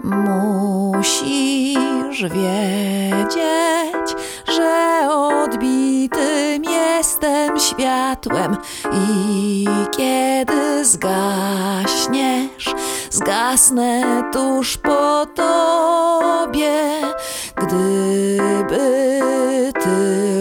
Musisz wiedzieć, że odbitym jestem światłem i kiedy zgaśniesz, zgasnę tuż po tobie, gdyby ty